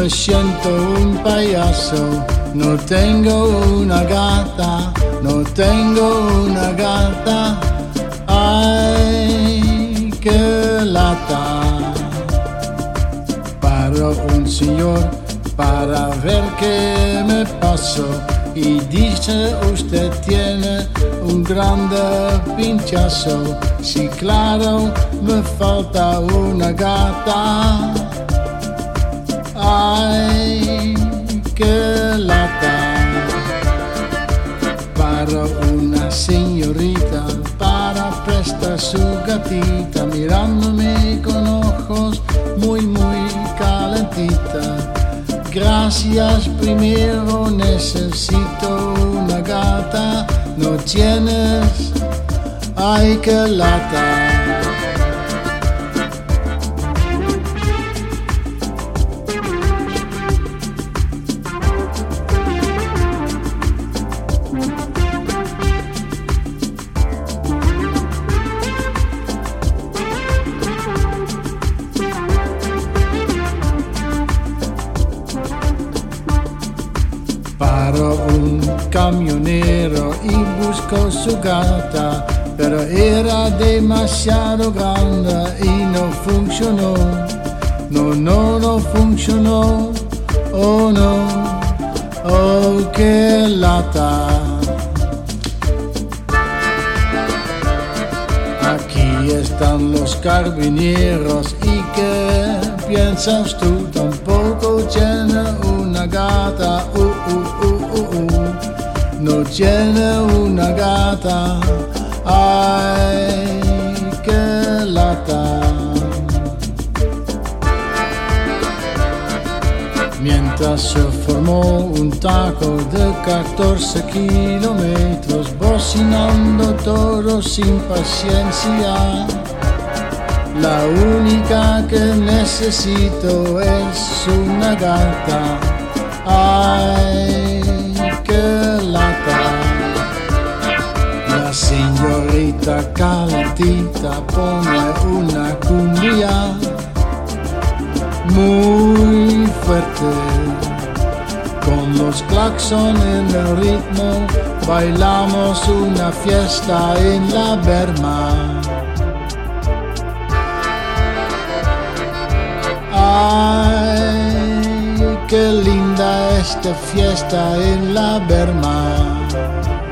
me siento un payaso. No tengo una gata, no tengo una gata. Ay, qué lata. Para un señor para ver qué me pasó y dice: usted tiene un grande pinchazo. Sí, claro, me falta una gata. Ay, qué lata. Para una señorita para prestar su gatita, mirándome con ojos muy calentita. Gracias, primero necesito una gata. No tienes, ay, qué lata. Paro un camionero y busco su gata, pero era demasiado grande y no funcionó. No funcionó. Oh no, oh qué lata. Aquí están los carabineros y ¿qué piensas tú? Tampoco tiene una gata. No tiene una gata. Ay, qué lata. Mientras se formó un taco de 14 kilómetros, bocinando todos sin paciencia. La única que necesito es una gata. Ay, qué lata. La señorita calentita pone una cumbia muy fuerte. Con los claxon en el ritmo bailamos una fiesta en la berma. Ay, qué linda esta fiesta en la berma.